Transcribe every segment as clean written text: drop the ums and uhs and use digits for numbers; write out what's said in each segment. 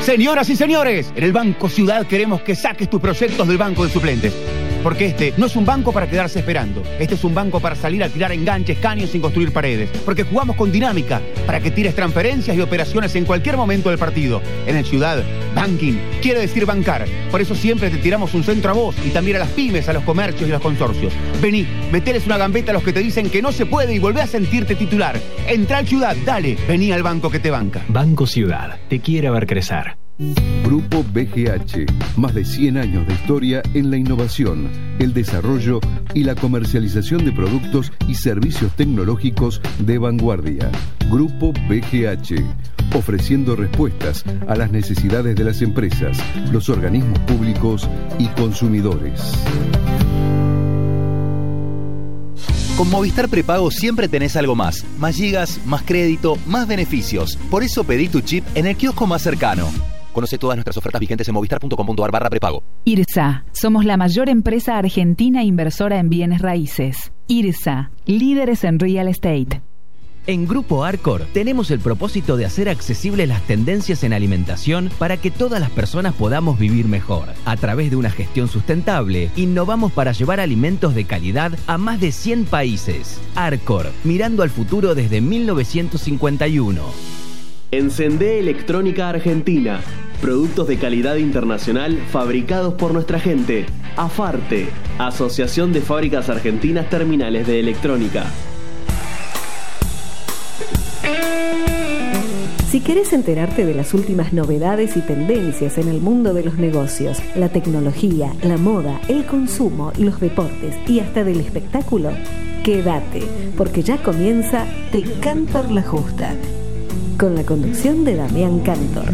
Señoras y señores, en el Banco Ciudad queremos que saques tus proyectos del banco de suplentes. Porque este no es un banco para quedarse esperando. Este es un banco para salir a tirar enganches, caños sin construir paredes. Porque jugamos con dinámica para que tires transferencias y operaciones en cualquier momento del partido. En el Ciudad, banking quiere decir bancar. Por eso siempre te tiramos un centro a vos y también a las pymes, a los comercios y a los consorcios. Vení, meteles una gambeta a los que te dicen que no se puede y volvé a sentirte titular. Entrá al Ciudad, dale, vení al banco que te banca. Banco Ciudad, te quiere ver crecer. Grupo BGH, más de 100 años de historia en la innovación, el desarrollo y la comercialización de productos y servicios tecnológicos de vanguardia. Grupo BGH, ofreciendo respuestas a las necesidades de las empresas, los organismos públicos y consumidores. Con Movistar Prepago siempre tenés algo más. Más gigas, más crédito, más beneficios. Por eso pedí tu chip en el kiosco más cercano. Conoce todas nuestras ofertas vigentes en movistar.com.ar/prepago. IRSA. Somos la mayor empresa argentina inversora en bienes raíces. IRSA. Líderes en real estate. En Grupo Arcor tenemos el propósito de hacer accesibles las tendencias en alimentación para que todas las personas podamos vivir mejor. A través de una gestión sustentable, innovamos para llevar alimentos de calidad a más de 100 países. Arcor, mirando al futuro desde 1951. Encendé Electrónica Argentina. Productos de calidad internacional fabricados por nuestra gente. AFARTE, Asociación de Fábricas Argentinas Terminales de Electrónica. Si querés enterarte de las últimas novedades y tendencias en el mundo de los negocios, la tecnología, la moda, el consumo, los deportes y hasta del espectáculo, quédate, porque ya comienza Te Cantor la Justa, con la conducción de Damián Cantor.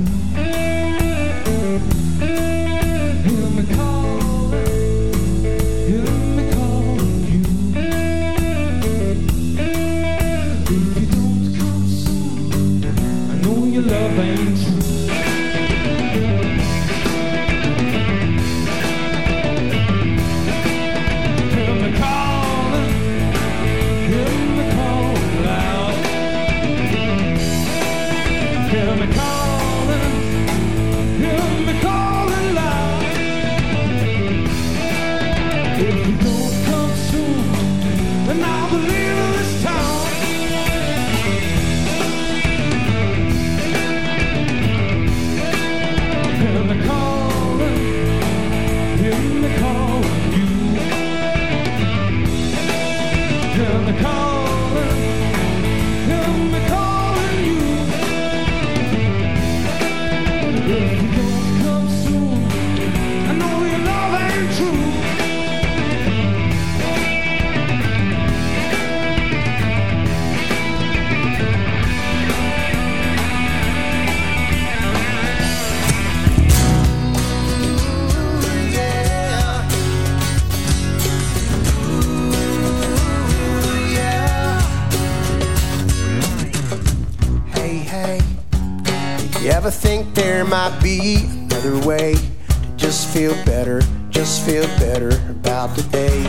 Might be another way to just feel better about the day.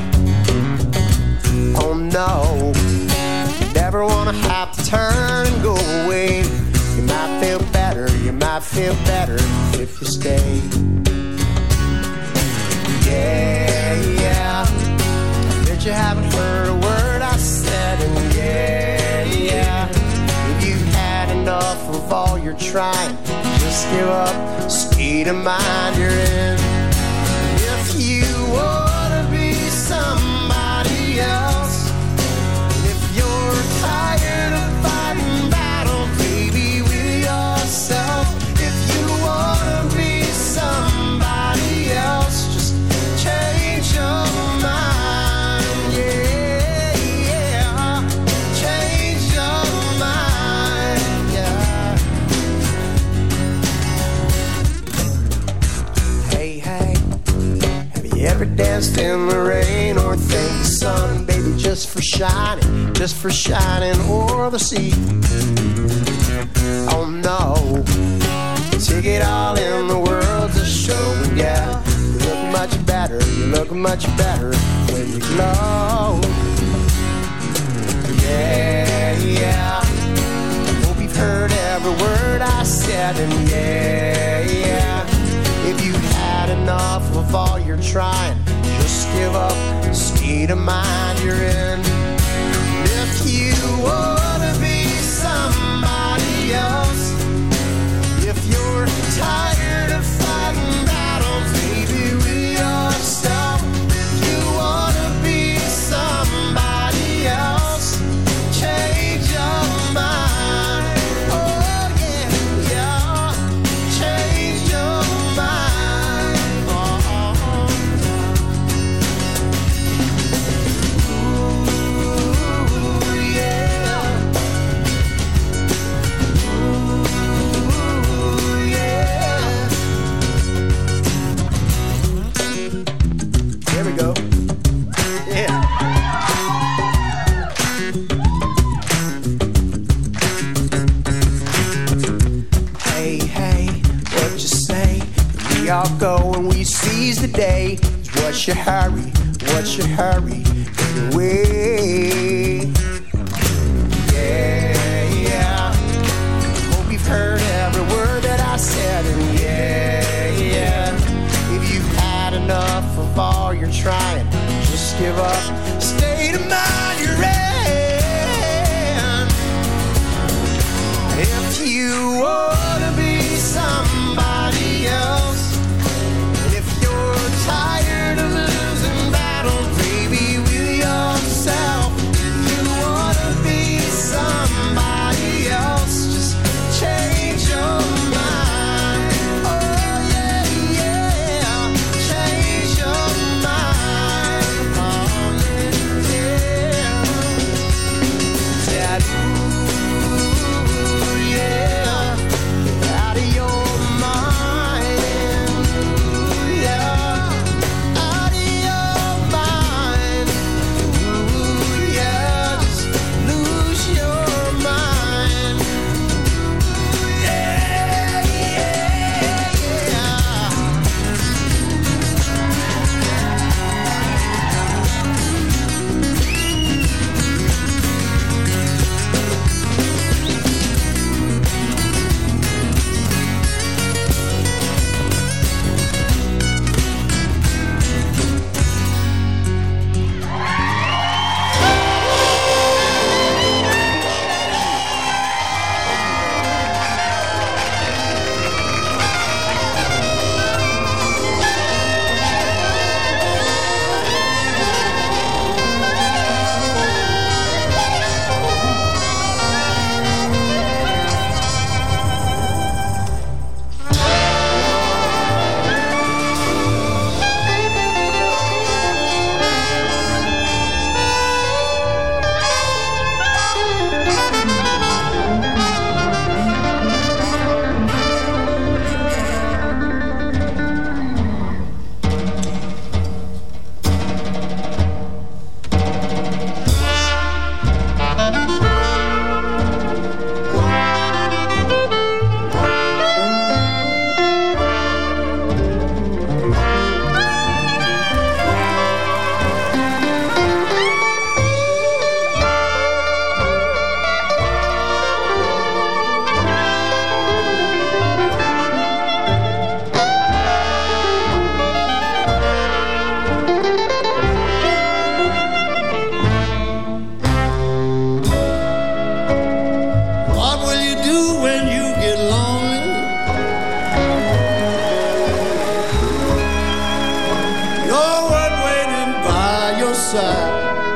Oh no, you never wanna have to turn and go away. You might feel better if you stay. Yeah, I bet you haven't heard a word I said, and yeah, if you've had enough of all you're trying, just give up, state of mind you're in. If you wanna be somebody else, if you're tired of fighting battle, baby, with yourself. If you wanna be somebody else, just change your mind, yeah, change your mind, yeah. Hey, have you ever danced in the rain or thank the sun, baby, just for shining o'er the sea? Oh no, take it all in the world's a show, yeah. You look much better when you glow. Yeah, I hope you've heard every word I said, and yeah, of all you're trying. Just give up the state of mind you're in. If you wanna be somebody else, if you're tired of fighting battles, maybe with yourself. If you wanna be somebody else, change your mind. Oh yeah, yeah, change your mind. Ooh, yeah. Ooh, yeah. There we go. Yeah. Hey, hey, what you say? We all go and we seize the day. What's your hurry? What's your hurry? Anyway. Yeah, yeah. Hope you've heard every word that I said. And yeah, yeah. If you've had enough of all you're trying, just give up. State of mind you're in. If you wanna be somebody else, and if you're tired of losing battles, baby, with yourself, you wanna be somebody else, just change your mind. Oh yeah, yeah, change your mind. Oh yeah, yeah. That ooh, yeah, get out of your mind. Ooh, yeah, out of your mind. Ooh, yeah, just lose your mind. Ooh, yeah, yeah, yeah. What will you do when you get lonely? You're one waiting by your side.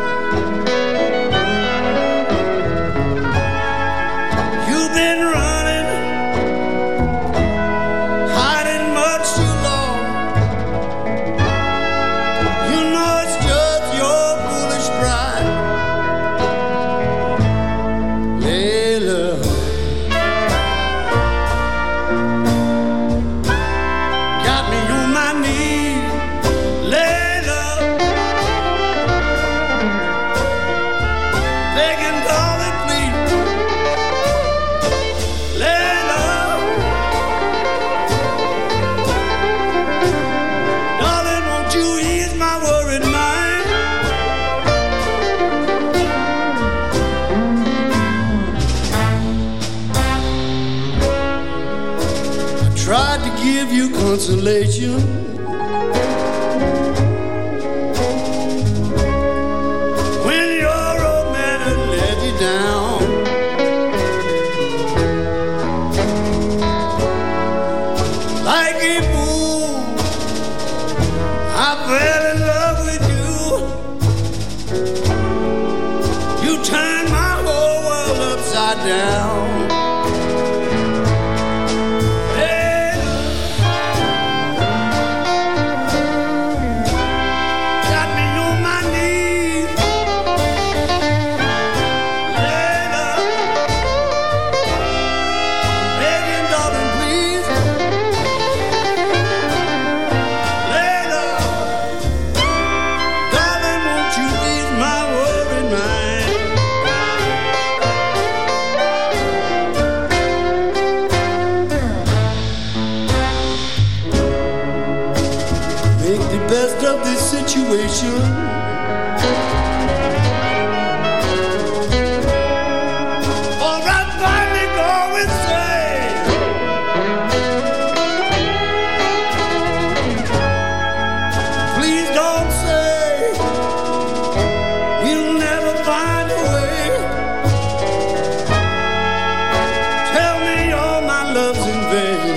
You've been running, hiding much too long. You know it's just your foolish pride. Layla, got me on my knees. Layla, begging, darling, please. Layla, darling, won't you ease my worried mind? I tried to give you consolation. I fell in love with you. You turned my whole world upside down. Situation. Or I finally go and say, please don't say we'll never find a way. Tell me all my love's in vain.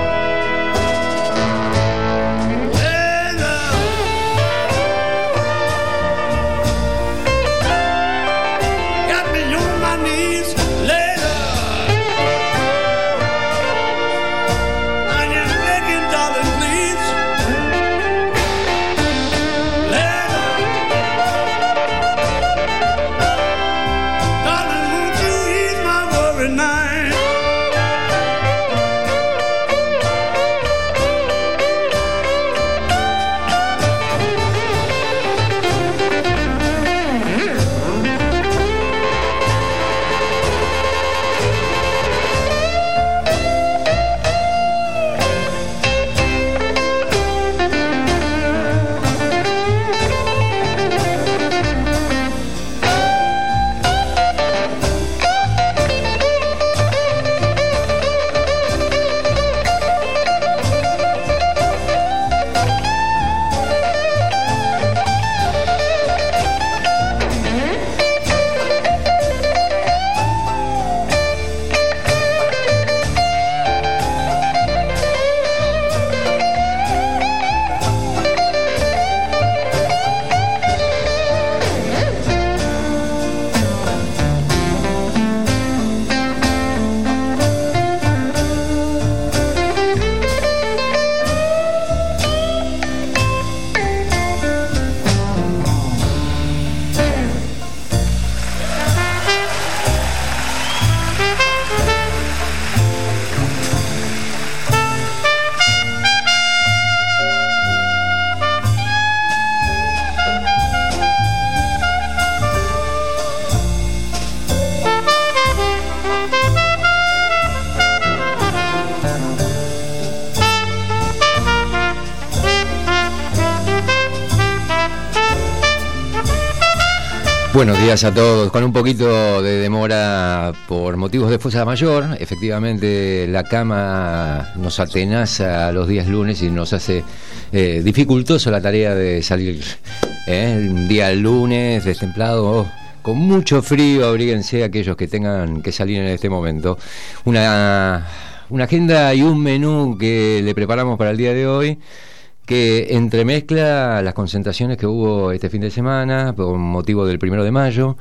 Buenos días a todos. Con un poquito de demora por motivos de fuerza mayor, efectivamente la cama nos atenaza los días lunes y nos hace dificultoso la tarea de salir un día lunes destemplado, con mucho frío. Abríguense aquellos que tengan que salir en este momento. Una agenda y un menú que le preparamos para el día de hoy, que entremezcla las concentraciones que hubo este fin de semana por motivo del 1 de mayo,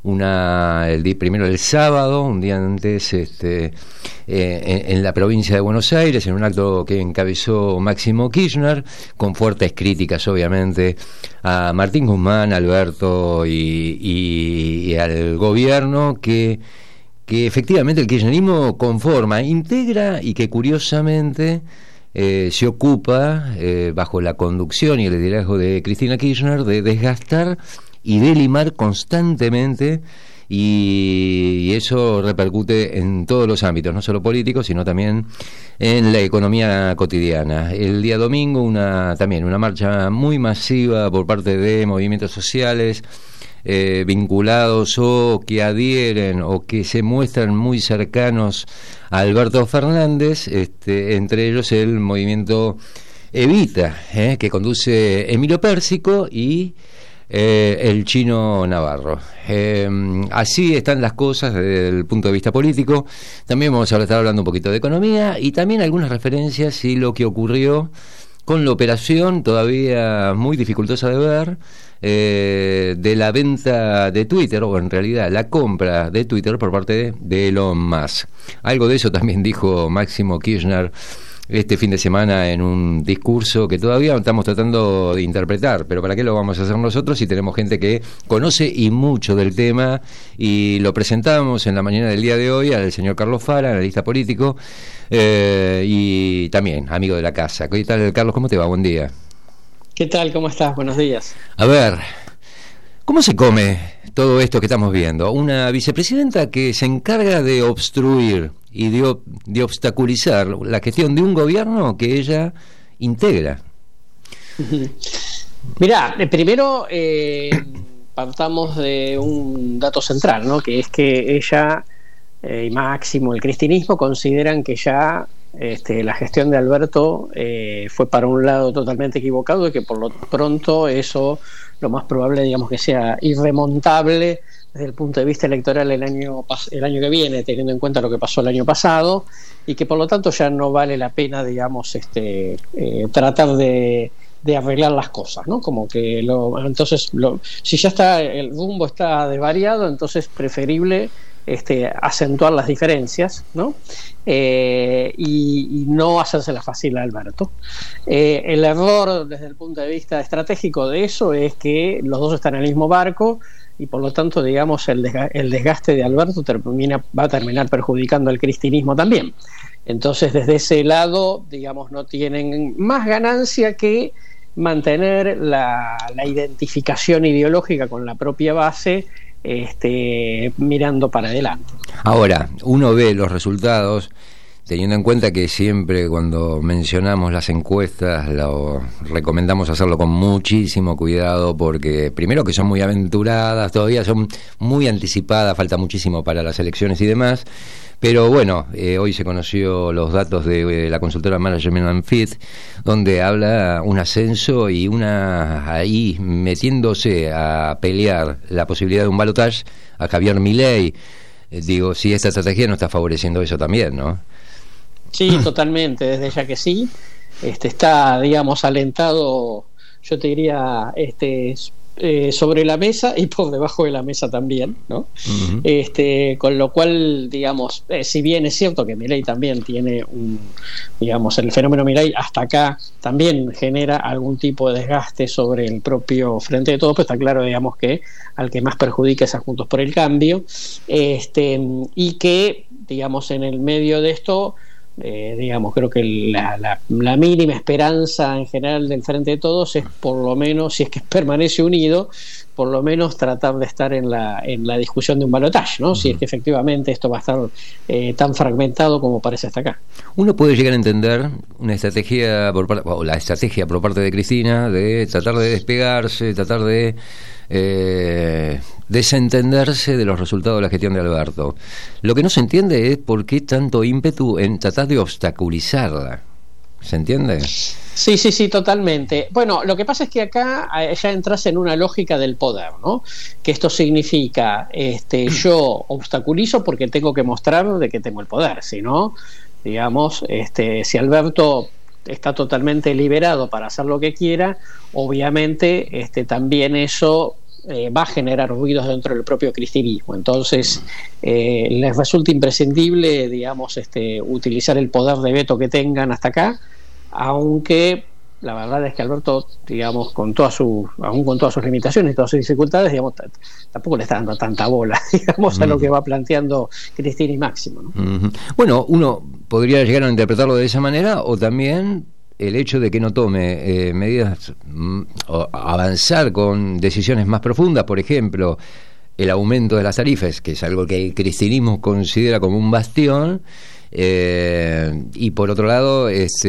primero el sábado, un día antes en la provincia de Buenos Aires, en un acto que encabezó Máximo Kirchner, con fuertes críticas obviamente a Martín Guzmán, Alberto y al gobierno que efectivamente el kirchnerismo conforma, integra y que curiosamente se ocupa, bajo la conducción y el liderazgo de Cristina Kirchner, de desgastar y de limar constantemente, y eso repercute en todos los ámbitos, no solo políticos, sino también en la economía cotidiana. El día domingo también una marcha muy masiva por parte de movimientos sociales vinculados o que adhieren o que se muestran muy cercanos a Alberto Fernández, entre ellos el movimiento Evita, que conduce Emilio Pérsico y el Chino Navarro. Así están las cosas desde el punto de vista político. También vamos a estar hablando un poquito de economía y también algunas referencias y lo que ocurrió con la operación todavía muy dificultosa de ver, de la venta de Twitter, o en realidad la compra de Twitter por parte de Elon Musk. Algo de eso también dijo Máximo Kirchner este fin de semana en un discurso que todavía estamos tratando de interpretar, pero ¿para qué lo vamos a hacer nosotros si tenemos gente que conoce y mucho del tema? Y lo presentamos en la mañana del día de hoy al señor Carlos Fara, analista político, y también amigo de la casa. ¿Qué tal, Carlos? ¿Cómo te va? Buen día. ¿Qué tal? ¿Cómo estás? Buenos días. A ver, ¿cómo se come todo esto que estamos viendo? Una vicepresidenta que se encarga de obstruir y de obstaculizar la gestión de un gobierno que ella integra. Mirá, primero partamos de un dato central, ¿no? Que es que ella y Máximo, el cristianismo, consideran que ya la gestión de Alberto fue para un lado totalmente equivocado y que por lo pronto eso lo más probable, digamos, que sea irremontable desde el punto de vista electoral el año que viene, teniendo en cuenta lo que pasó el año pasado, y que por lo tanto ya no vale la pena, digamos, tratar de arreglar las cosas, ¿no? Como que si ya está, el rumbo está desvariado, entonces preferible acentuar las diferencias, ¿no? Y no hacérsela fácil a Alberto. El error desde el punto de vista estratégico de eso es que los dos están en el mismo barco y por lo tanto, digamos, el desgaste de Alberto va a terminar perjudicando al cristianismo también. Entonces, desde ese lado, digamos, no tienen más ganancia que mantener la identificación ideológica con la propia base, mirando para adelante. Ahora, uno ve los resultados, teniendo en cuenta que siempre cuando mencionamos las encuestas lo recomendamos hacerlo con muchísimo cuidado, porque primero que son muy aventuradas, todavía son muy anticipadas, falta muchísimo para las elecciones y demás. Pero bueno, hoy se conoció los datos de la consultora Management Fit, donde habla un ascenso y ahí metiéndose a pelear la posibilidad de un balotaje a Javier Milei. Digo, si esta estrategia no está favoreciendo eso también, ¿no? Sí, totalmente, desde ya que sí. Está, digamos, alentado, yo te diría, sobre la mesa y por debajo de la mesa también, ¿no? Uh-huh. Con lo cual, digamos, si bien es cierto que Milei también tiene digamos, el fenómeno Milei hasta acá también genera algún tipo de desgaste sobre el propio Frente de Todos, pero está claro, digamos, que al que más perjudica es a Juntos por el Cambio, y que, digamos, en el medio de esto, digamos, creo que la mínima esperanza en general del Frente de Todos es, por lo menos, si es que permanece unido, por lo menos tratar de estar en la discusión de un balotaje, ¿no? Uh-huh. Si es que efectivamente esto va a estar tan fragmentado como parece hasta acá. Uno puede llegar a entender una estrategia la estrategia por parte de Cristina de tratar de despegarse, tratar de desentenderse de los resultados de la gestión de Alberto. Lo que no se entiende es por qué tanto ímpetu en tratar de obstaculizarla. ¿Se entiende? Sí, totalmente. Bueno, lo que pasa es que acá ya entras en una lógica del poder, ¿no? Que esto significa, yo obstaculizo porque tengo que mostrar de que tengo el poder, si no, digamos, si Alberto está totalmente liberado para hacer lo que quiera, obviamente también eso va a generar ruidos dentro del propio cristianismo. Entonces les resulta imprescindible, digamos, utilizar el poder de veto que tengan hasta acá, aunque la verdad es que Alberto, digamos, aún con todas sus limitaciones y todas sus dificultades, digamos, tampoco le está dando tanta bola, digamos, a lo que va planteando Cristina y Máximo, ¿no? Uh-huh. Bueno, uno podría llegar a interpretarlo de esa manera, o también el hecho de que no tome medidas o avanzar con decisiones más profundas, por ejemplo, el aumento de las tarifas, que es algo que el cristianismo considera como un bastión, y por otro lado,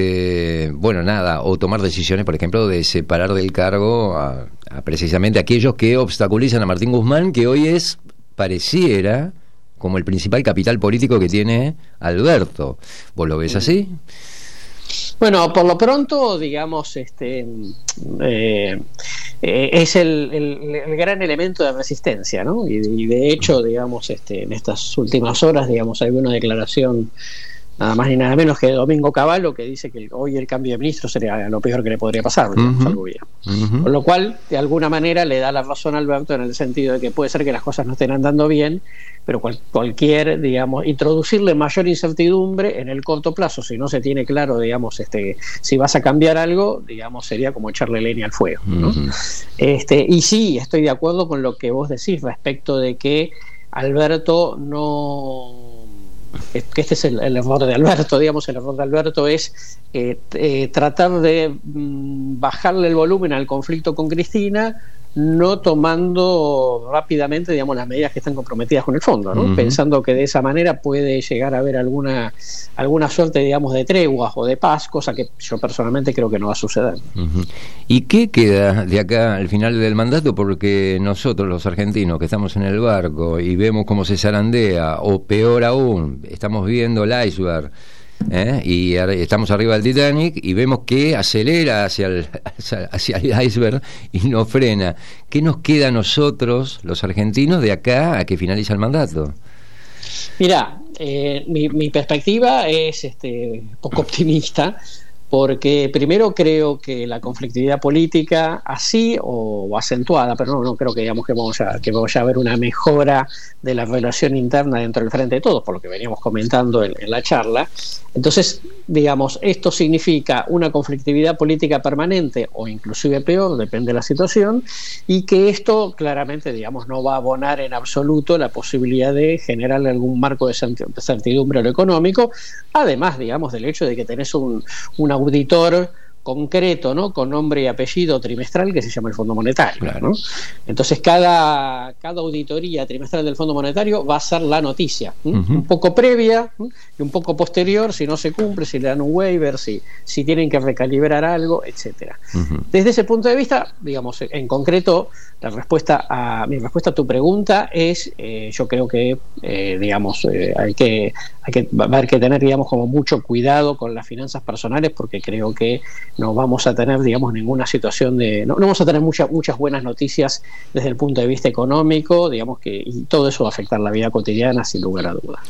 o tomar decisiones, por ejemplo, de separar del cargo a precisamente aquellos que obstaculizan a Martín Guzmán, que hoy pareciera como el principal capital político que tiene Alberto. ¿Vos lo ves así? Bueno, por lo pronto, digamos, es el gran elemento de resistencia, ¿no? Y de hecho, digamos, en estas últimas horas, digamos, hay una declaración nada más ni nada menos que Domingo Cavallo, que dice que hoy el cambio de ministro sería lo peor que le podría pasar al gobierno. Con lo cual, de alguna manera, le da la razón a Alberto en el sentido de que puede ser que las cosas no estén andando bien, pero cualquier, digamos, introducirle mayor incertidumbre en el corto plazo, si no se tiene claro, digamos, si vas a cambiar algo, digamos, sería como echarle leña al fuego, ¿no? Y sí, estoy de acuerdo con lo que vos decís respecto de que Alberto no... que este es el error de Alberto, digamos, el error de Alberto es tratar de bajarle el volumen al conflicto con Cristina, no tomando rápidamente, digamos, las medidas que están comprometidas con el fondo, ¿no? Pensando que de esa manera puede llegar a haber alguna suerte, digamos, de treguas o de paz, cosa que yo personalmente creo que no va a suceder. ¿Y qué queda de acá al final del mandato? Porque nosotros, los argentinos, que estamos en el barco y vemos cómo se zarandea, o peor aún, estamos viendo el iceberg, y estamos arriba del Titanic y vemos que acelera hacia el iceberg y no frena. ¿Qué nos queda a nosotros, los argentinos, de acá a que finaliza el mandato? Mirá, mi perspectiva es poco optimista, porque primero creo que la conflictividad política así o acentuada, pero no creo que digamos que vaya a haber una mejora de la relación interna dentro del Frente de Todos, por lo que veníamos comentando en la charla. Entonces, digamos, esto significa una conflictividad política permanente o inclusive peor, depende de la situación, y que esto claramente, digamos, no va a abonar en absoluto la posibilidad de generar algún marco de certidumbre a lo económico, además, digamos, del hecho de que tenés un auditor concreto, ¿no?, con nombre y apellido trimestral, que se llama el Fondo Monetario, claro, ¿no? Entonces cada auditoría trimestral del Fondo Monetario va a ser la noticia, un poco previa y un poco posterior, si no se cumple, si le dan un waiver, si tienen que recalibrar algo, etcétera. Desde ese punto de vista, digamos, en concreto, mi respuesta a tu pregunta es, yo creo que digamos, hay que tener, digamos, como mucho cuidado con las finanzas personales, porque creo que no vamos a tener, digamos, ninguna situación no vamos a tener muchas buenas noticias desde el punto de vista económico, digamos, y todo eso va a afectar la vida cotidiana sin lugar a dudas.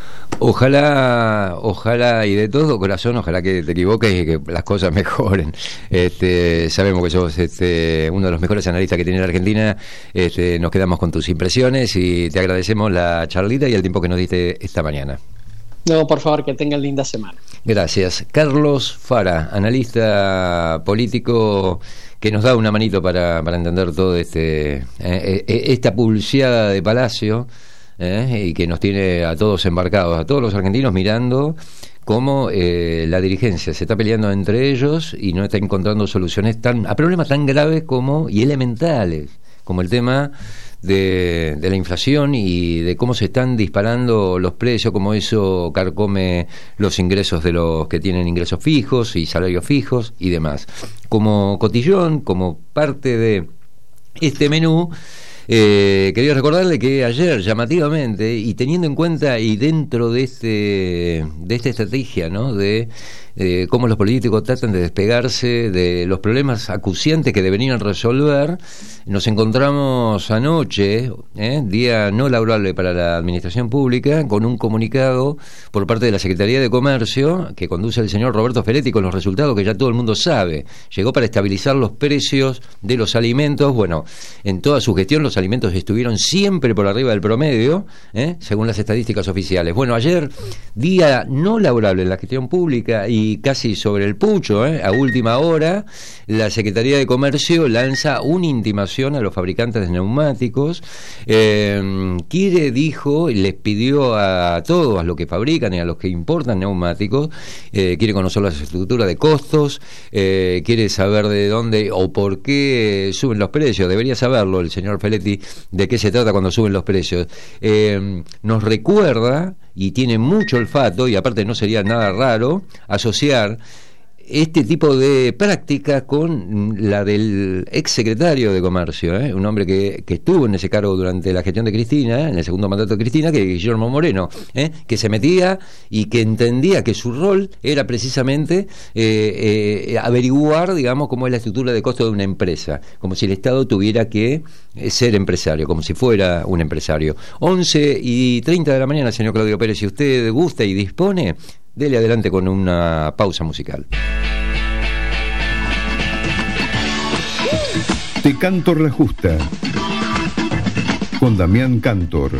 Ojalá y de todo corazón, ojalá que te equivoques y que las cosas mejoren. Sabemos que sos uno de los mejores analistas que tiene la Argentina. Nos quedamos con tus impresiones y te agradecemos la charlita y el tiempo que nos diste esta mañana. No, por favor, que tengan linda semana. Gracias. Carlos Fara, analista político, que nos da una manito para entender todo esta pulseada de Palacio, y que nos tiene a todos embarcados, a todos los argentinos mirando cómo la dirigencia se está peleando entre ellos y no está encontrando soluciones a problemas tan graves y elementales, como el tema de la inflación y de cómo se están disparando los precios, cómo eso carcome los ingresos de los que tienen ingresos fijos y salarios fijos y demás. Como cotillón, como parte de este menú, quería recordarle que ayer, llamativamente, y teniendo en cuenta y dentro de esta estrategia, ¿no?, de cómo los políticos tratan de despegarse de los problemas acuciantes que deberían resolver, nos encontramos anoche, día no laborable para la administración pública, con un comunicado por parte de la Secretaría de Comercio que conduce el señor Roberto Feletti, con los resultados que ya todo el mundo sabe. Llegó para estabilizar los precios de los alimentos. Bueno, en toda su gestión los alimentos estuvieron siempre por arriba del promedio, según las estadísticas oficiales. Bueno, ayer, día no laborable en la gestión pública y casi sobre el pucho, a última hora, la Secretaría de Comercio lanza una intimación a los fabricantes de neumáticos. Dijo y les pidió a todos, a los que fabrican y a los que importan neumáticos, quiere conocer la estructura de costos, quiere saber de dónde o por qué suben los precios. Debería saberlo el señor Feletti de qué se trata cuando suben los precios. Nos recuerda, y tiene mucho olfato, y aparte no sería nada raro asociar este tipo de práctica con la del ex secretario de Comercio, un hombre que estuvo en ese cargo durante la gestión de Cristina, en el segundo mandato de Cristina, que es Guillermo Moreno, que se metía y que entendía que su rol era precisamente averiguar, digamos, cómo es la estructura de costo de una empresa, como si el Estado tuviera que ser empresario, como si fuera un empresario. 11:30 de la mañana, señor Claudio Pérez, si usted gusta y dispone, Dele adelante con una pausa musical. Te Cantor la Justa, con Damián Cantor.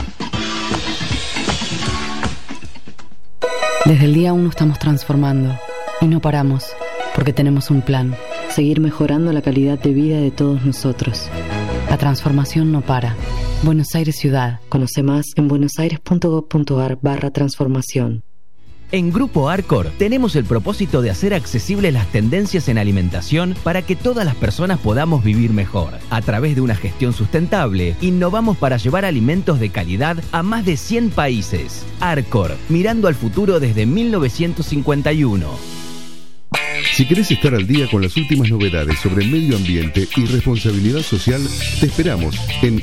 Desde el día 1 estamos transformando y no paramos, porque tenemos un plan: seguir mejorando la calidad de vida de todos nosotros. La transformación no para. Buenos Aires Ciudad. Conoce más en buenosaires.gov.ar/transformación. En Grupo Arcor tenemos el propósito de hacer accesibles las tendencias en alimentación para que todas las personas podamos vivir mejor. A través de una gestión sustentable, innovamos para llevar alimentos de calidad a más de 100 países. Arcor, mirando al futuro desde 1951. Si querés estar al día con las últimas novedades sobre medio ambiente y responsabilidad social, te esperamos en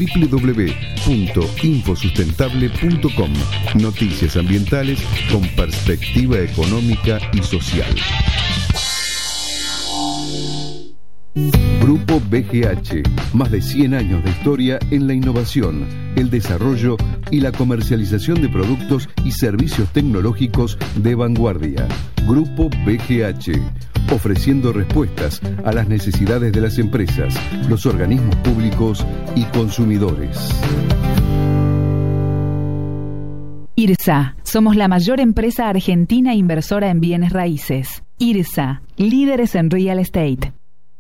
www.infosustentable.com. Noticias ambientales con perspectiva económica y social. Grupo BGH, más de 100 años de historia en la innovación, el desarrollo y la comercialización de productos y servicios tecnológicos de vanguardia. Grupo BGH, ofreciendo respuestas a las necesidades de las empresas, los organismos públicos y consumidores. IRSA, somos la mayor empresa argentina inversora en bienes raíces. IRSA, líderes en real estate.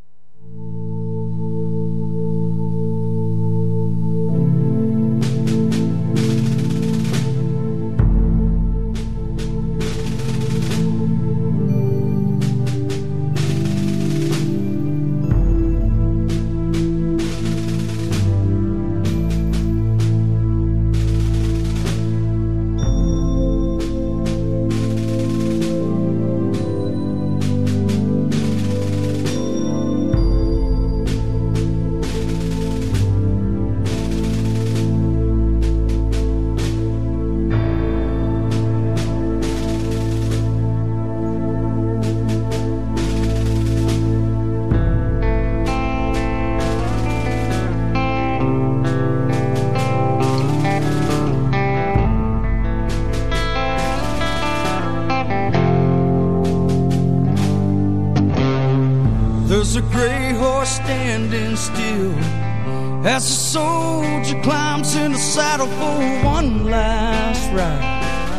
There's a gray horse standing still as the soldier climbs in the saddle for one last ride.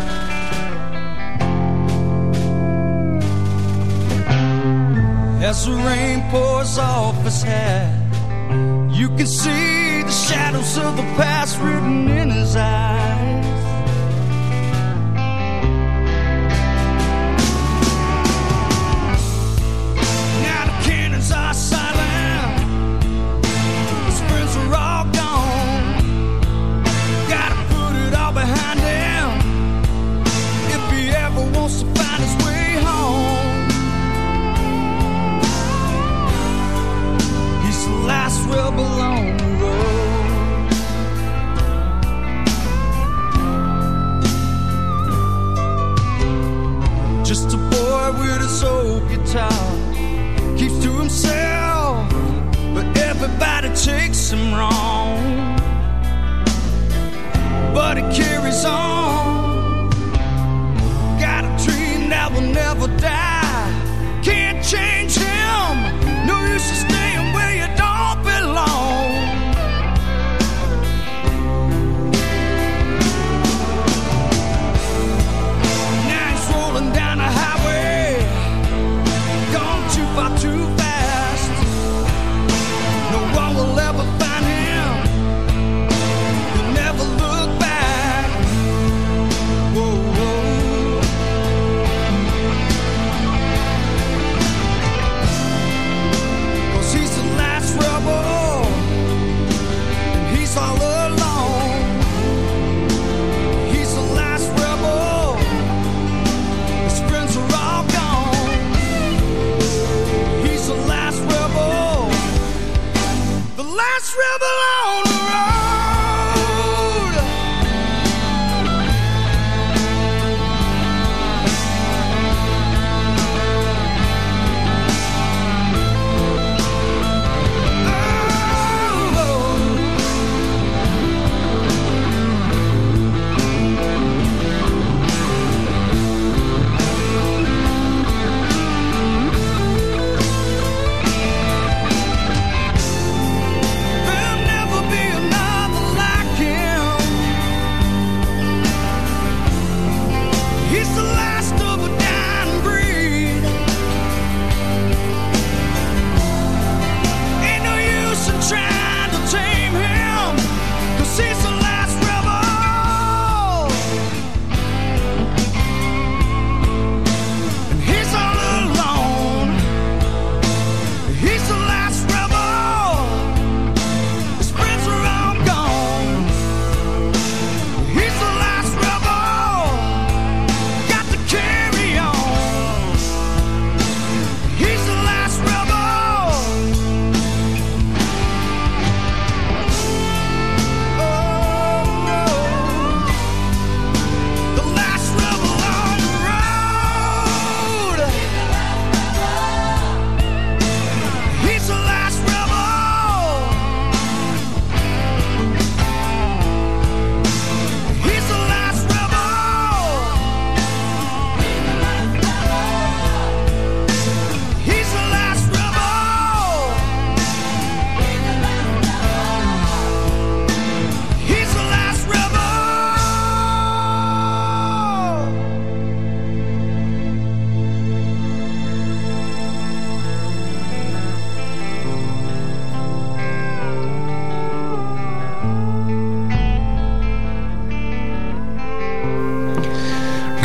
As the rain pours off his hat, you can see the shadows of the past written in his eyes. Now the cannons are silent, his friends are all gone. Gotta put it all behind him if he ever wants to find his way home. He's the last rebel on the road. Just a boy with his old guitar, keeps to himself, but everybody takes him wrong. But he carries on, got a dream that will never die. Can't change him, no use in staying where you don't belong. Now he's rolling down the highway, gone too far too fast. No one will ever find him, he'll never look back. Whoa, whoa.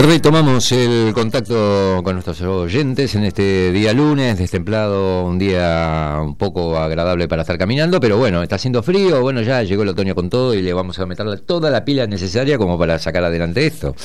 Retomamos el contacto con nuestros oyentes en este día lunes, destemplado, un día un poco agradable para estar caminando, pero bueno, está haciendo frío, bueno, ya llegó el otoño con todo y le vamos a meter toda la pila necesaria como para sacar adelante esto.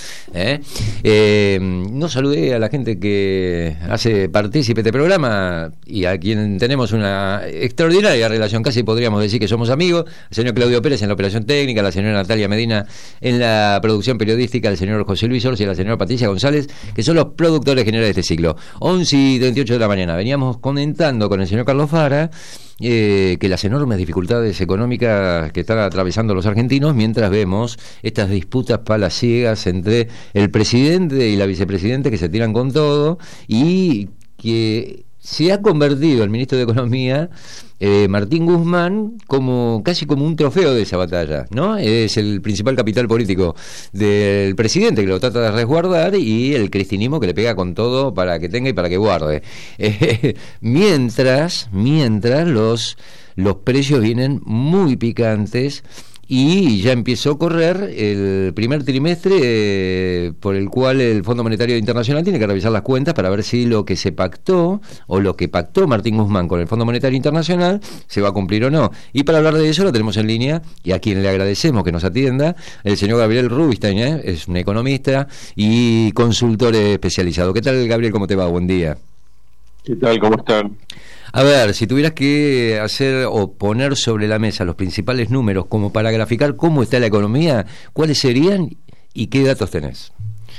No saludé a la gente que hace partícipe de este programa y a quien tenemos una extraordinaria relación, casi podríamos decir que somos amigos, el señor Claudio Pérez en la operación técnica, la señora Natalia Medina en la producción periodística, el señor José Luis Orsi y la señora Patricia González, que son los productores generales de este ciclo. 11:38 de la mañana. Veníamos comentando con el señor Carlos Fara que las enormes dificultades económicas que están atravesando los argentinos, mientras vemos estas disputas palaciegas entre el presidente y la vicepresidenta que se tiran con todo, y que se ha convertido el ministro de Economía, Martín Guzmán, casi como un trofeo de esa batalla, ¿no? Es el principal capital político del presidente, que lo trata de resguardar, y el cristinismo que le pega con todo para que tenga y para que guarde. Mientras los precios vienen muy picantes, y ya empezó a correr el primer trimestre por el cual el Fondo Monetario Internacional tiene que revisar las cuentas para ver si lo que se pactó o lo que pactó Martín Guzmán con el Fondo Monetario Internacional se va a cumplir o no. Y para hablar de eso lo tenemos en línea, y a quien le agradecemos que nos atienda, el señor Gabriel Rubinstein, es un economista y consultor especializado. ¿Qué tal, Gabriel? ¿Cómo te va? Buen día. ¿Qué tal? ¿Cómo están? A ver, si tuvieras que hacer o poner sobre la mesa los principales números como para graficar cómo está la economía, ¿cuáles serían y qué datos tenés?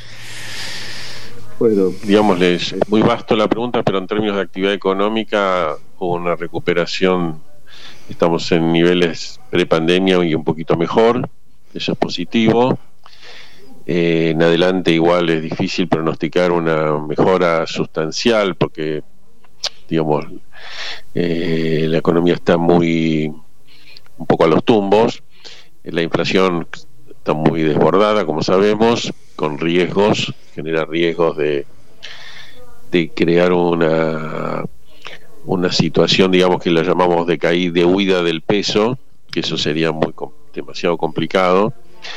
Bueno, digámosles, es muy vasto la pregunta, pero en términos de actividad económica hubo una recuperación, estamos en niveles prepandemia y un poquito mejor, eso es positivo. En adelante igual es difícil pronosticar una mejora sustancial porque, digamos, la economía está un poco a los tumbos, la inflación está muy desbordada, como sabemos, con riesgos, genera riesgos de crear una situación, digamos, que la llamamos de huida del peso, que eso sería demasiado complicado.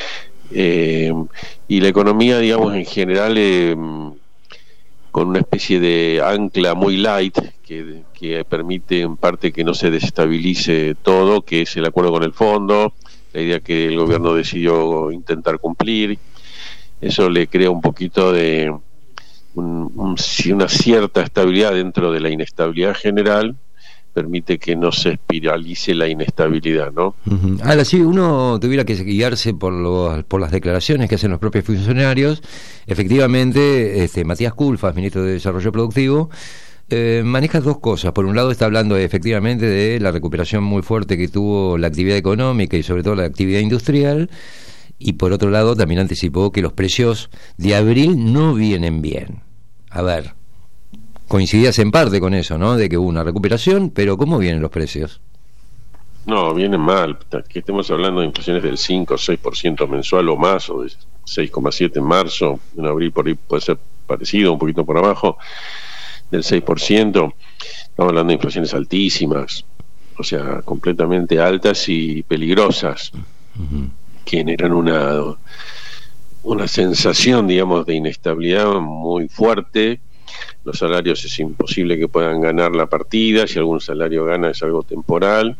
Y la economía, digamos, en general, con una especie de ancla muy light que permite en parte que no se desestabilice todo, que es el acuerdo con el fondo, la idea que el gobierno decidió intentar cumplir. Eso le crea un poquito de una cierta estabilidad dentro de la inestabilidad general, permite que no se espiralice la inestabilidad, ¿no? Uh-huh. Ahora, si uno tuviera que guiarse por las declaraciones que hacen los propios funcionarios, efectivamente, Matías Culfas, ministro de Desarrollo Productivo, maneja dos cosas. Por un lado está hablando efectivamente de la recuperación muy fuerte que tuvo la actividad económica y sobre todo la actividad industrial, y por otro lado también anticipó que los precios de abril no vienen bien. A ver, coincidías en parte con eso, ¿no? De que hubo una recuperación, pero ¿cómo vienen los precios? No, vienen mal. Que estemos hablando de inflaciones del 5 o 6% mensual o más, o de 6,7 en marzo, en abril por ahí puede ser parecido, un poquito por abajo del 6%. Estamos hablando de inflaciones altísimas, o sea, completamente altas y peligrosas, uh-huh, que generan una sensación, digamos, de inestabilidad muy fuerte. Los salarios es imposible que puedan ganar la partida, si algún salario gana es algo temporal,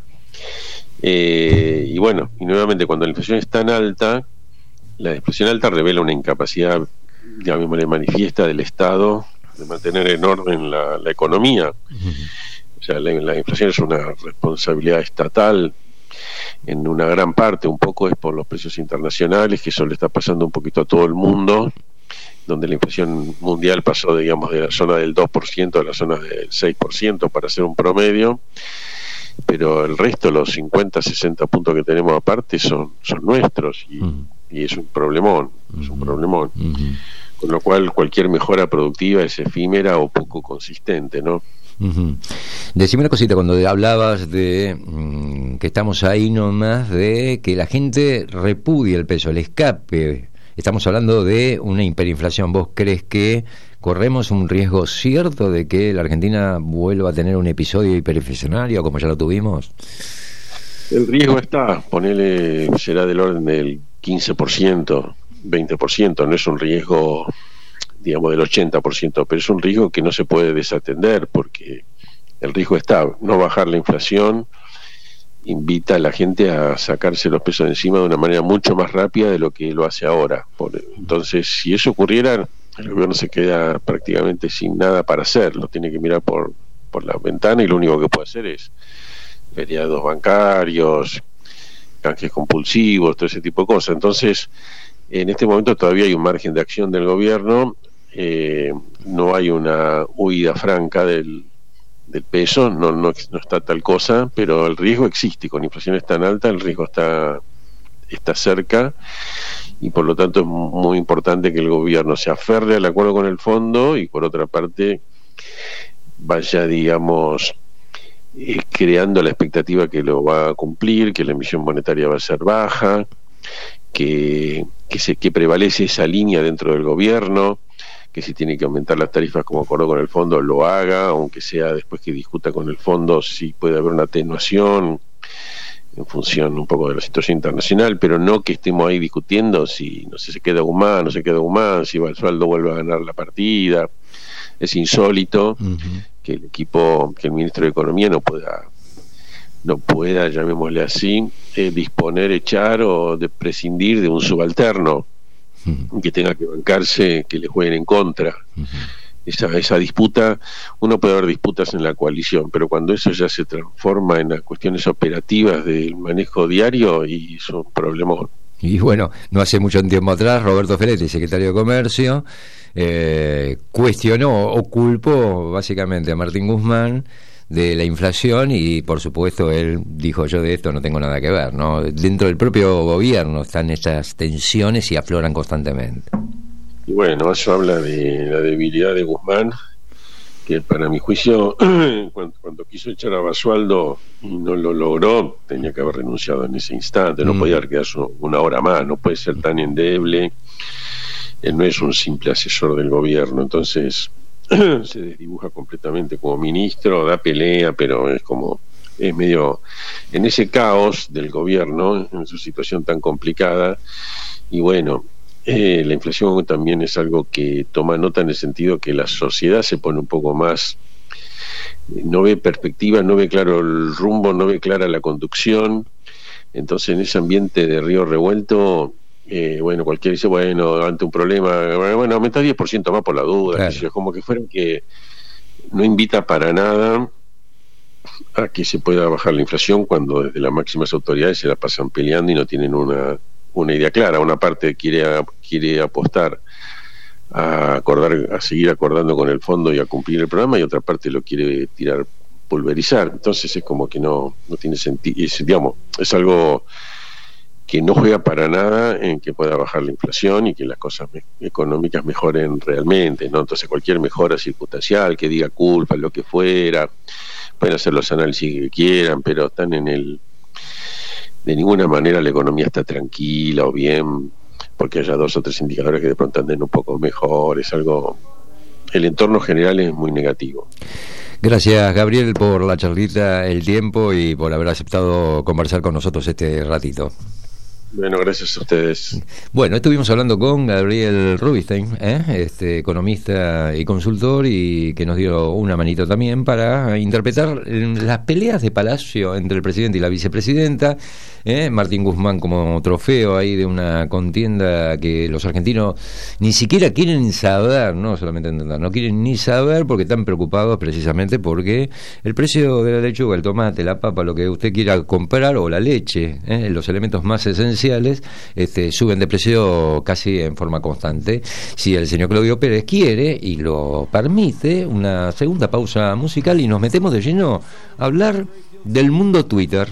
y bueno, y nuevamente cuando la inflación es tan alta, la inflación alta revela una incapacidad, llamémosle manifiesta, del Estado de mantener en orden la economía. O sea, la inflación es una responsabilidad estatal en una gran parte, un poco es por los precios internacionales, que eso le está pasando un poquito a todo el mundo, donde la inflación mundial pasó, digamos, de la zona del 2% a la zona del 6% para hacer un promedio, pero el resto, los 50, 60 puntos que tenemos aparte son nuestros, y es un problemón, con lo cual cualquier mejora productiva es efímera o poco consistente, ¿no? Uh-huh. Decime una cosita, cuando hablabas de que estamos ahí nomás, de que la gente repudia el peso, el escape. Estamos hablando de una hiperinflación. ¿Vos crees que corremos un riesgo cierto de que la Argentina vuelva a tener un episodio hiperinflacionario como ya lo tuvimos? El riesgo está, será del orden del 15%, 20%, no es un riesgo digamos, del 80%, pero es un riesgo que no se puede desatender, porque el riesgo está, no bajar la inflación invita a la gente a sacarse los pesos de encima de una manera mucho más rápida de lo que lo hace ahora. Entonces, si eso ocurriera, el gobierno se queda prácticamente sin nada para hacer, lo tiene que mirar por la ventana, y lo único que puede hacer es feriados bancarios, canjes compulsivos, todo ese tipo de cosas. Entonces, en este momento todavía hay un margen de acción del gobierno, no hay una huida franca del peso, no está tal cosa, pero el riesgo existe, y con inflaciones tan alta el riesgo está cerca, y por lo tanto es muy importante que el gobierno se aferre al acuerdo con el fondo y por otra parte vaya, digamos, creando la expectativa que lo va a cumplir, que la emisión monetaria va a ser baja, que prevalece esa línea dentro del gobierno, que si tiene que aumentar las tarifas como acordó con el fondo lo haga, aunque sea después que discuta con el fondo si puede haber una atenuación en función un poco de la situación internacional, pero no que estemos ahí discutiendo si no sé, se queda Guzmán, no se queda Guzmán, si Basualdo vuelve a ganar la partida. Es insólito que el equipo, que el ministro de Economía no pueda, llamémosle así, disponer, echar o de prescindir de un subalterno que tenga que bancarse, que le jueguen en contra. Esa disputa, uno puede haber disputas en la coalición, pero cuando eso ya se transforma en las cuestiones operativas del manejo diario, y es un problema. Y bueno, no hace mucho tiempo atrás, Roberto Feletti, secretario de Comercio, cuestionó o culpó básicamente a Martín Guzmán de la inflación, y por supuesto él dijo: yo de esto no tengo nada que ver, ¿no? Dentro del propio gobierno están estas tensiones y afloran constantemente. Y bueno, eso habla de la debilidad de Guzmán, que para mi juicio cuando quiso echar a Basualdo y no lo logró, tenía que haber renunciado en ese instante, no podía haber quedado una hora más, no puede ser tan endeble, él no es un simple asesor del gobierno, entonces se desdibuja completamente como ministro, da pelea, pero es medio en ese caos del gobierno, en su situación tan complicada. Y bueno, la inflación también es algo que toma nota en el sentido que la sociedad se pone un poco más, no ve perspectiva, no ve claro el rumbo, no ve clara la conducción. Entonces en ese ambiente de río revuelto, bueno, cualquiera dice, bueno, ante un problema, bueno, aumenta 10% más por la duda, claro. Como que fuera que no invita para nada a que se pueda bajar la inflación, cuando desde las máximas autoridades se la pasan peleando y no tienen una idea clara. Una parte quiere apostar a seguir acordando con el fondo y a cumplir el programa, y otra parte lo quiere pulverizar. Entonces es como que no tiene sentido, es algo que no juega para nada en que pueda bajar la inflación y que las cosas económicas mejoren realmente, ¿no? Entonces cualquier mejora circunstancial, que diga culpa, lo que fuera, pueden hacer los análisis que quieran, pero están de ninguna manera la economía está tranquila o bien porque haya 2 o 3 indicadores que de pronto anden un poco mejor. El entorno general es muy negativo. Gracias, Gabriel, por la charlita, el tiempo y por haber aceptado conversar con nosotros este ratito. Bueno, gracias a ustedes. Bueno, estuvimos hablando con Gabriel Rubinstein, economista y consultor, y que nos dio una manito también para interpretar las peleas de Palacio entre el presidente y la vicepresidenta. Martín Guzmán como trofeo ahí de una contienda que los argentinos ni siquiera quieren saber, no solamente entender, no quieren ni saber, porque están preocupados precisamente porque el precio de la lechuga, el tomate, la papa, lo que usted quiera comprar, o la leche, los elementos más esenciales, suben de precio casi en forma constante. Si el señor Claudio Pérez quiere y lo permite, una segunda pausa musical y nos metemos de lleno a hablar del mundo Twitter.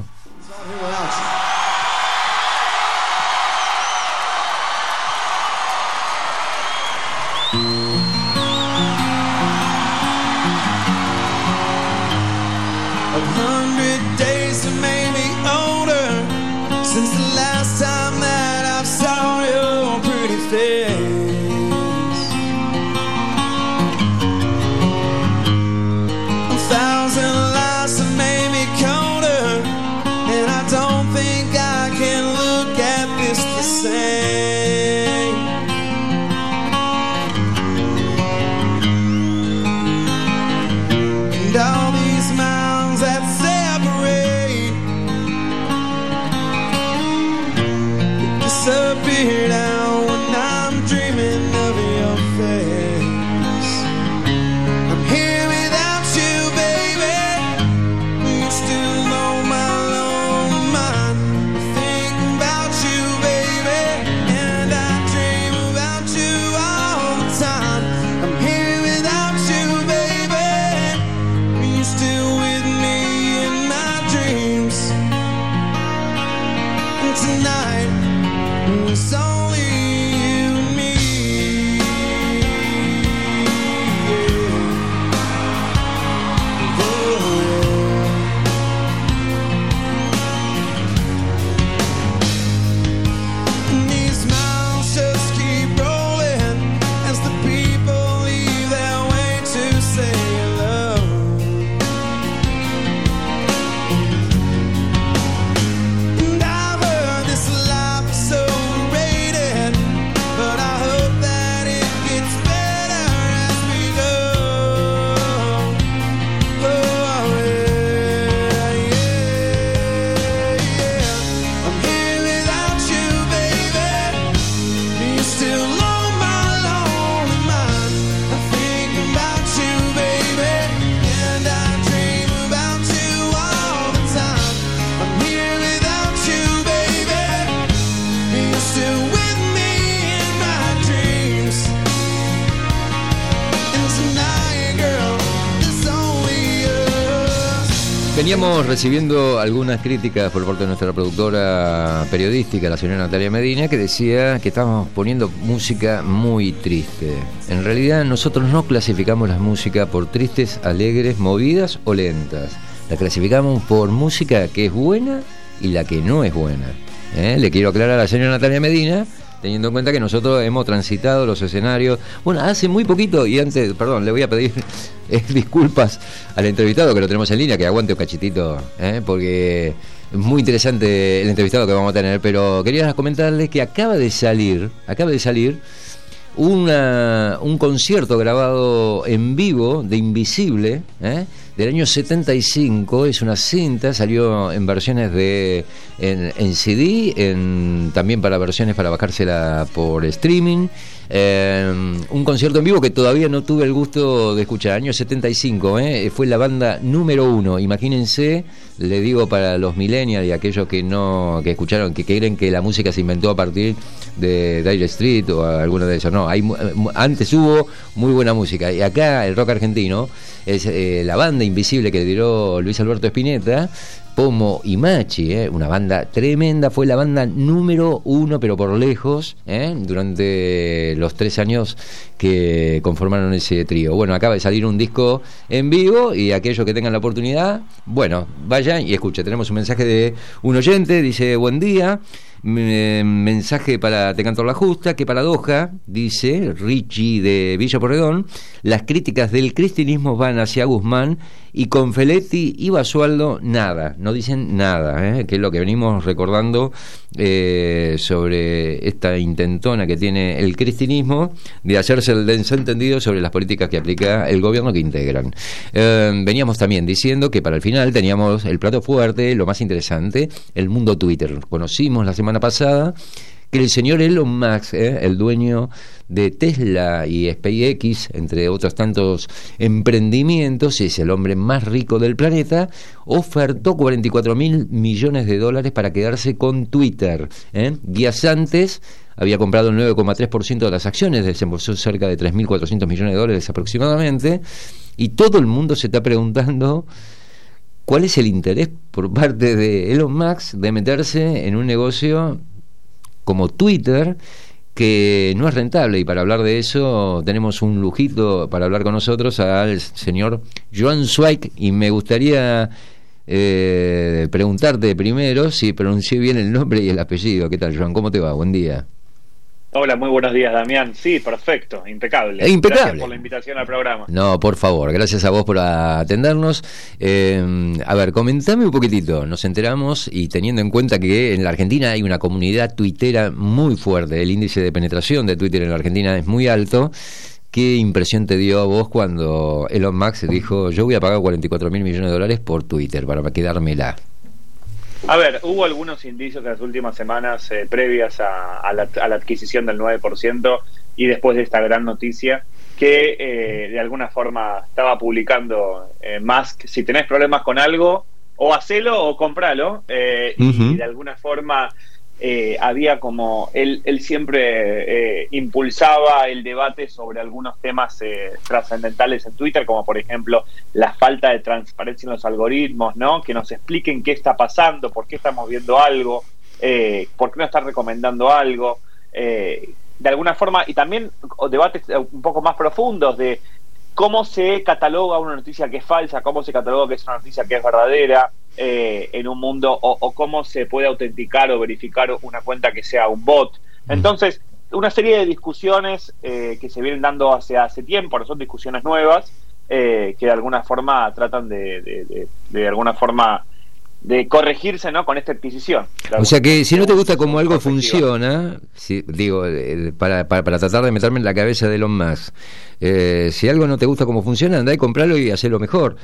Veníamos recibiendo algunas críticas por parte de nuestra productora periodística, la señora Natalia Medina, que decía que estábamos poniendo música muy triste. En realidad nosotros no clasificamos la música por tristes, alegres, movidas o lentas. La clasificamos por música que es buena y la que no es buena. Le quiero aclarar a la señora Natalia Medina, teniendo en cuenta que nosotros hemos transitado los escenarios. Bueno, hace muy poquito, y antes, perdón, le voy a pedir disculpas al entrevistado, que lo tenemos en línea, que aguante un cachitito, porque es muy interesante el entrevistado que vamos a tener, pero quería comentarles que acaba de salir un concierto grabado en vivo de Invisible, del año 75. Es una cinta, salió en versiones en CD, también para versiones para bajársela por streaming. Un concierto en vivo que todavía no tuve el gusto de escuchar. Año 75, fue la banda número 1. Imagínense, le digo para los millennials y aquellos que escucharon, que creen que la música se inventó a partir de Dire Street o alguno de esos. No, antes hubo muy buena música. Y acá el rock argentino es la banda Invisible que lideró Luis Alberto Spinetta, Pomo y Machi, una banda tremenda. Fue la banda número 1, pero por lejos, durante los 3 años que conformaron ese trío. Bueno, acaba de salir un disco en vivo y aquellos que tengan la oportunidad, bueno, vayan y escuchen. Tenemos un mensaje de un oyente, dice: buen día, mensaje para Te Canto la Justa, qué paradoja, dice Richie de Villa Porredón, las críticas del cristianismo van hacia Guzmán y con Feletti y Basualdo nada, no dicen nada, que es lo que venimos recordando sobre esta intentona que tiene el cristianismo de hacerse el desentendido sobre las políticas que aplica el gobierno que integran. Veníamos también diciendo que para el final teníamos el plato fuerte, lo más interesante, el mundo Twitter. Conocimos la semana pasada que el señor Elon Musk, el dueño de Tesla y SpaceX, entre otros tantos emprendimientos, es el hombre más rico del planeta, ofertó $44.000 millones para quedarse con Twitter. Días antes había comprado el 9,3% de las acciones, desembolsó cerca de $3.400 millones aproximadamente, y todo el mundo se está preguntando cuál es el interés por parte de Elon Musk de meterse en un negocio como Twitter, que no es rentable. Y para hablar de eso tenemos un lujito para hablar con nosotros al señor Joan Zweig, y me gustaría preguntarte primero si pronuncié bien el nombre y el apellido. ¿Qué tal, Joan? ¿Cómo te va? Buen día. Hola, muy buenos días, Damián. Sí, perfecto, impecable. Impecable. Gracias por la invitación al programa. No, por favor, gracias a vos por atendernos. A ver, comentame un poquitito. Nos enteramos, y teniendo en cuenta que en la Argentina hay una comunidad tuitera muy fuerte, el índice de penetración de Twitter en la Argentina es muy alto. ¿Qué impresión te dio a vos cuando Elon Musk dijo: yo voy a pagar $44.000 millones por Twitter para quedármela? A ver, hubo algunos indicios en las últimas semanas previas a la adquisición del 9% y después de esta gran noticia que de alguna forma estaba publicando Musk: si tenés problemas con algo, o hacelo o compralo, y de alguna forma había como él siempre impulsaba el debate sobre algunos temas trascendentales en Twitter, como por ejemplo la falta de transparencia en los algoritmos, ¿no? Que nos expliquen qué está pasando, por qué estamos viendo algo, por qué no están recomendando algo, de alguna forma. Y también debates un poco más profundos de cómo se cataloga una noticia que es falsa, cómo se cataloga que es una noticia que es verdadera en un mundo, o cómo se puede autenticar o verificar una cuenta que sea un bot. Entonces, una serie de discusiones que se vienen dando hace tiempo, no son discusiones nuevas, que de alguna forma tratan de alguna forma de corregirse, ¿no?, con esta adquisición. O sea que si no te gusta cómo algo funciona, para tratar de meterme en la cabeza de Elon Musk, si algo no te gusta cómo funciona, andá y compralo y hacelo mejor.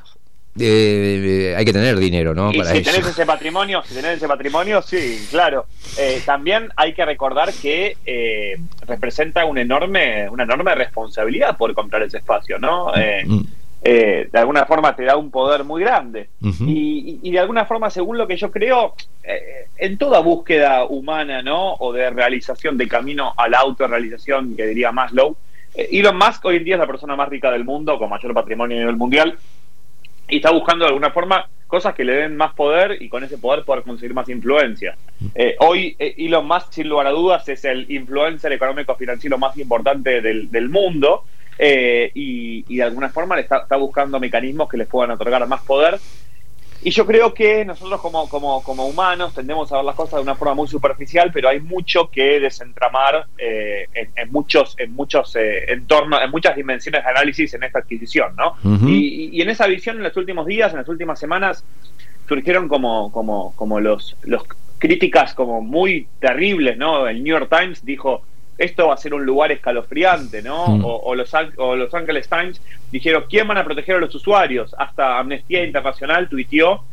Hay que tener dinero, ¿no? Y para si eso. tenés ese patrimonio, sí, claro. También hay que recordar que representa una enorme responsabilidad por comprar ese espacio, ¿no? De alguna forma te da un poder muy grande. Y de alguna forma, según lo que yo creo, en toda búsqueda humana, ¿no?, o de realización, de camino a la autorrealización, que diría Maslow, Elon Musk hoy en día es la persona más rica del mundo, con mayor patrimonio a nivel mundial, y está buscando de alguna forma cosas que le den más poder y con ese poder conseguir más influencia. Hoy Elon Musk, sin lugar a dudas, es el influencer económico financiero más importante del mundo, y de alguna forma le está buscando mecanismos que les puedan otorgar más poder. Y yo creo que nosotros como humanos tendemos a ver las cosas de una forma muy superficial, pero hay mucho que desentramar en muchos entornos, en muchas dimensiones de análisis en esta adquisición, ¿no? Uh-huh. Y en esa visión, en los últimos días, en las últimas semanas, surgieron como los críticas como muy terribles, ¿no? El New York Times dijo: esto va a ser un lugar escalofriante, ¿no? O los Angeles Times dijeron: ¿quién van a proteger a los usuarios? Hasta Amnistía Internacional tuiteó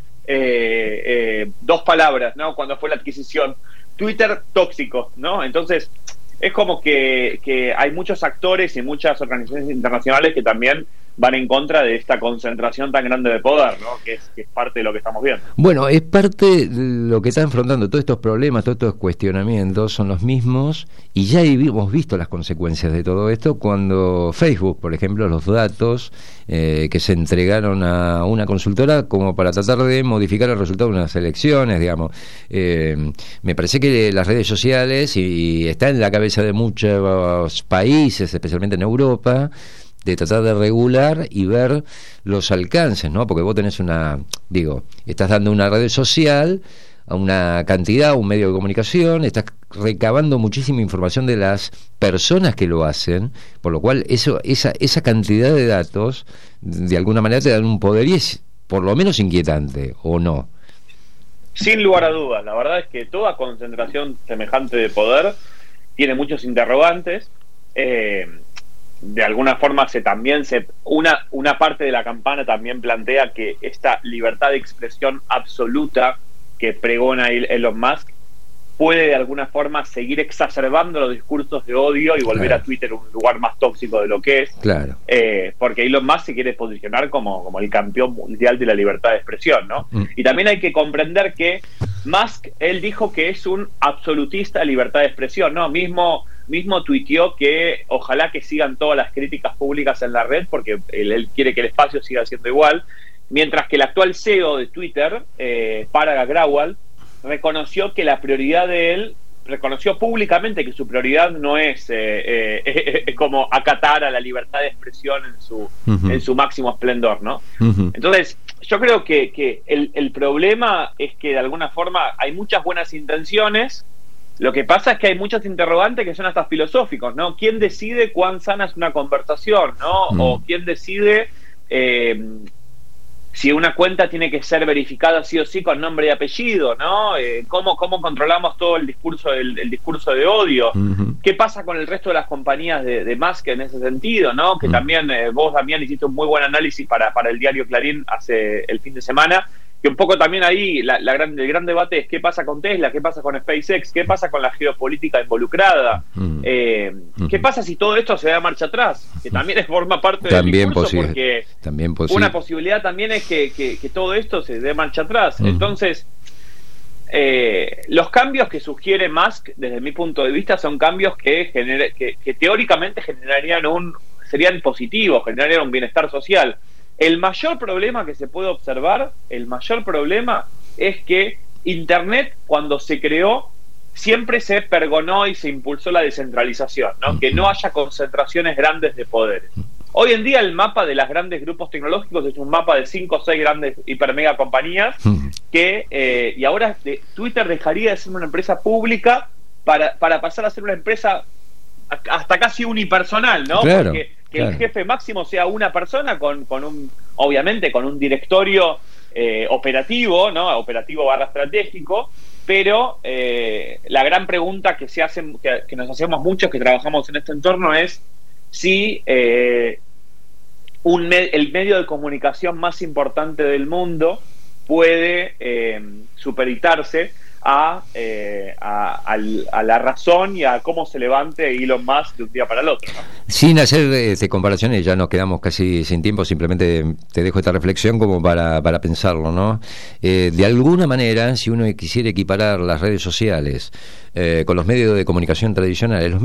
2 palabras, ¿no? Cuando fue la adquisición: Twitter tóxico, ¿no? Entonces es como que hay muchos actores y muchas organizaciones internacionales que también van en contra de esta concentración tan grande de poder, ¿no? Que es parte de lo que estamos viendo. Bueno, es parte de lo que está enfrentando. Todos estos problemas, todos estos cuestionamientos son los mismos, y ya hemos visto las consecuencias de todo esto cuando Facebook, por ejemplo, los datos que se entregaron a una consultora como para tratar de modificar el resultado de unas elecciones, digamos. Me parece que las redes sociales, y está en la cabeza de muchos países, especialmente en Europa, de tratar de regular y ver los alcances, ¿no? Porque vos tenés estás dando una red social a una cantidad, un medio de comunicación, estás recabando muchísima información de las personas que lo hacen, por lo cual esa cantidad de datos de alguna manera te dan un poder, y es por lo menos inquietante, ¿o no? Sin lugar a dudas, la verdad es que toda concentración semejante de poder tiene muchos interrogantes. De alguna forma una parte de la campana también plantea que esta libertad de expresión absoluta que pregona Elon Musk puede de alguna forma seguir exacerbando los discursos de odio y volver a Twitter un lugar más tóxico de lo que es. Claro. Porque Elon Musk se quiere posicionar como el campeón mundial de la libertad de expresión, ¿no? Y también hay que comprender que Musk, él dijo que es un absolutista de libertad de expresión, ¿no? Mismo tuiteó que ojalá que sigan todas las críticas públicas en la red, porque él quiere que el espacio siga siendo igual, mientras que el actual CEO de Twitter, Parag Agrawal, reconoció públicamente que su prioridad no es como acatar a la libertad de expresión en su máximo esplendor, ¿no? Entonces, yo creo que el problema es que de alguna forma hay muchas buenas intenciones. Lo que pasa es que hay muchos interrogantes que son hasta filosóficos, ¿no? ¿Quién decide cuán sana es una conversación, ¿no? O quién decide si una cuenta tiene que ser verificada sí o sí con nombre y apellido, ¿no? ¿Cómo controlamos todo el discurso de odio? ¿Qué pasa con el resto de las compañías de Musk en ese sentido, ¿no? Que también vos, Damián, hiciste un muy buen análisis para el diario Clarín hace el fin de semana, que un poco también ahí el gran debate es qué pasa con Tesla, qué pasa con SpaceX, qué pasa con la geopolítica involucrada, qué pasa si todo esto se da marcha atrás, que también forma parte del discurso, porque una posibilidad también es que todo esto se dé marcha atrás. Entonces, los cambios que sugiere Musk, desde mi punto de vista, son cambios que teóricamente serían positivos, generarían un bienestar social. El mayor problema que se puede observar, es que Internet, cuando se creó, siempre se pergonó y se impulsó la descentralización, ¿no? Que no haya concentraciones grandes de poderes. Hoy en día el mapa de los grandes grupos tecnológicos es un mapa de 5 o 6 grandes hiper mega compañías y ahora Twitter dejaría de ser una empresa pública para pasar a ser una empresa hasta casi unipersonal, ¿no? Claro. Porque el jefe máximo sea una persona obviamente con un directorio operativo, ¿no? Operativo / estratégico, pero la gran pregunta que nos hacemos muchos que trabajamos en este entorno es si el medio de comunicación más importante del mundo puede supeditarse a la razón y a cómo se levante Elon Musk de un día para el otro, ¿no? Sin hacer comparaciones, ya nos quedamos casi sin tiempo, simplemente te dejo esta reflexión como para pensarlo, ¿no? De alguna manera, si uno quisiera equiparar las redes sociales con los medios de comunicación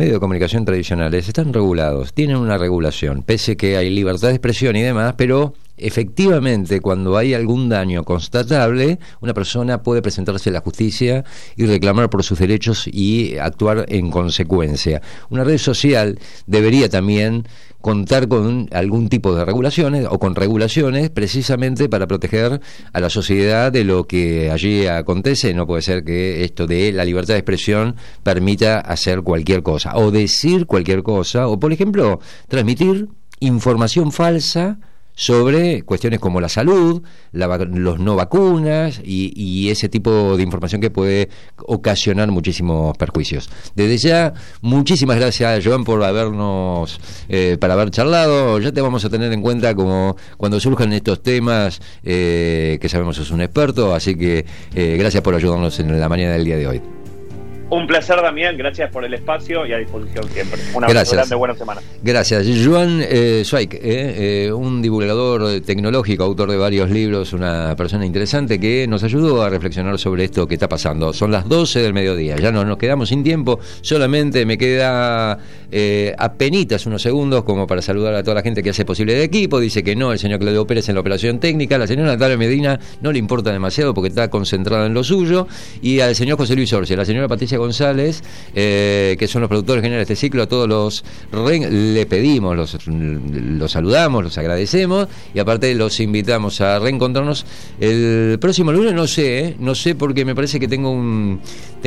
tradicionales están regulados, tienen una regulación, pese que hay libertad de expresión y demás, pero efectivamente, cuando hay algún daño constatable, una persona puede presentarse a la justicia y reclamar por sus derechos y actuar en consecuencia. Una red social debería también contar con algún tipo de regulaciones o con regulaciones precisamente para proteger a la sociedad de lo que allí acontece. No puede ser que esto de la libertad de expresión permita hacer cualquier cosa o decir cualquier cosa o, por ejemplo, transmitir información falsa sobre cuestiones como la salud, los no vacunas y ese tipo de información que puede ocasionar muchísimos perjuicios. Desde ya, muchísimas gracias, Joan, por habernos para haber charlado. Ya te vamos a tener en cuenta como cuando surjan estos temas que sabemos sos un experto, así que gracias por ayudarnos en la mañana del día de hoy. Un placer, Damián, gracias por el espacio y a disposición siempre. Un abrazo grande, buena semana. Gracias. Joan Zweig, un divulgador tecnológico, autor de varios libros, una persona interesante que nos ayudó a reflexionar sobre esto que está pasando. Son las 12 del mediodía, ya no nos quedamos sin tiempo, solamente me queda apenitas unos segundos como para saludar a toda la gente que hace posible el equipo. Dice que no, el señor Claudio Pérez en la operación técnica, la señora Natalia Medina no le importa demasiado porque está concentrada en lo suyo, y al señor José Luis Orce, la señora Patricia González, que son los productores generales de este ciclo. A todos los le pedimos, los saludamos, los agradecemos y aparte los invitamos a reencontrarnos el próximo lunes. No sé porque me parece que tengo un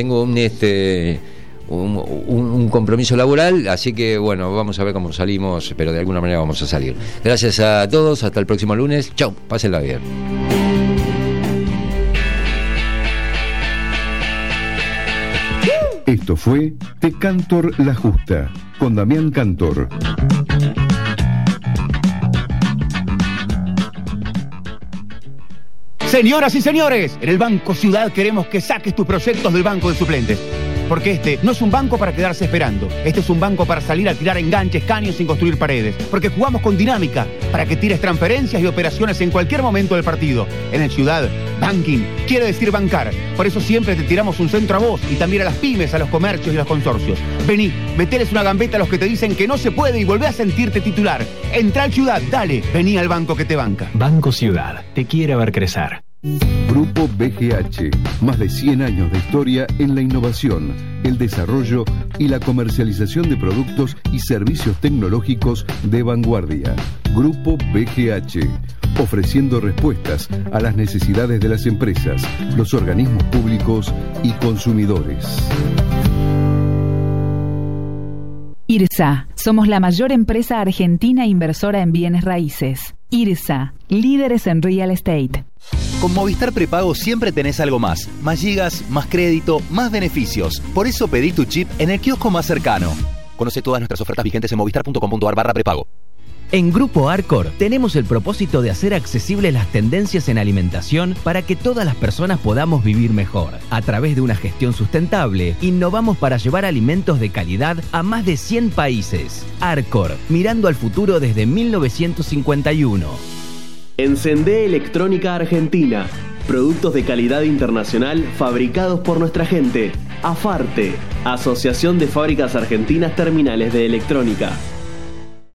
compromiso laboral, así que bueno, vamos a ver cómo salimos, pero de alguna manera vamos a salir. Gracias a todos, hasta el próximo lunes. Chau, pásenla bien. Esto fue Te Cantor La Justa, con Damián Cantor. Señoras y señores, en el Banco Ciudad queremos que saques tus proyectos del banco de suplentes. Porque este no es un banco para quedarse esperando. Este es un banco para salir a tirar enganches, caños sin construir paredes. Porque jugamos con dinámica para que tires transferencias y operaciones en cualquier momento del partido. En el Ciudad, banking quiere decir bancar. Por eso siempre te tiramos un centro a vos y también a las pymes, a los comercios y a los consorcios. Vení, meteles una gambeta a los que te dicen que no se puede y volvé a sentirte titular. Entrá al Ciudad, dale, vení al banco que te banca. Banco Ciudad, te quiere ver crecer. Grupo BGH, más de 100 años de historia en la innovación, el desarrollo y la comercialización de productos y servicios tecnológicos de vanguardia. Grupo BGH, ofreciendo respuestas a las necesidades de las empresas, los organismos públicos y consumidores. IRSA, somos la mayor empresa argentina inversora en bienes raíces. IRSA, líderes en real estate. Con Movistar Prepago siempre tenés algo más. Más gigas, más crédito, más beneficios. Por eso pedí tu chip en el kiosco más cercano. Conoce todas nuestras ofertas vigentes en movistar.com.ar/prepago. En Grupo Arcor tenemos el propósito de hacer accesibles las tendencias en alimentación para que todas las personas podamos vivir mejor. A través de una gestión sustentable, innovamos para llevar alimentos de calidad a más de 100 países. Arcor, mirando al futuro desde 1951. Encendé Electrónica Argentina. Productos de calidad internacional fabricados por nuestra gente. AFARTE, Asociación de Fábricas Argentinas Terminales de Electrónica.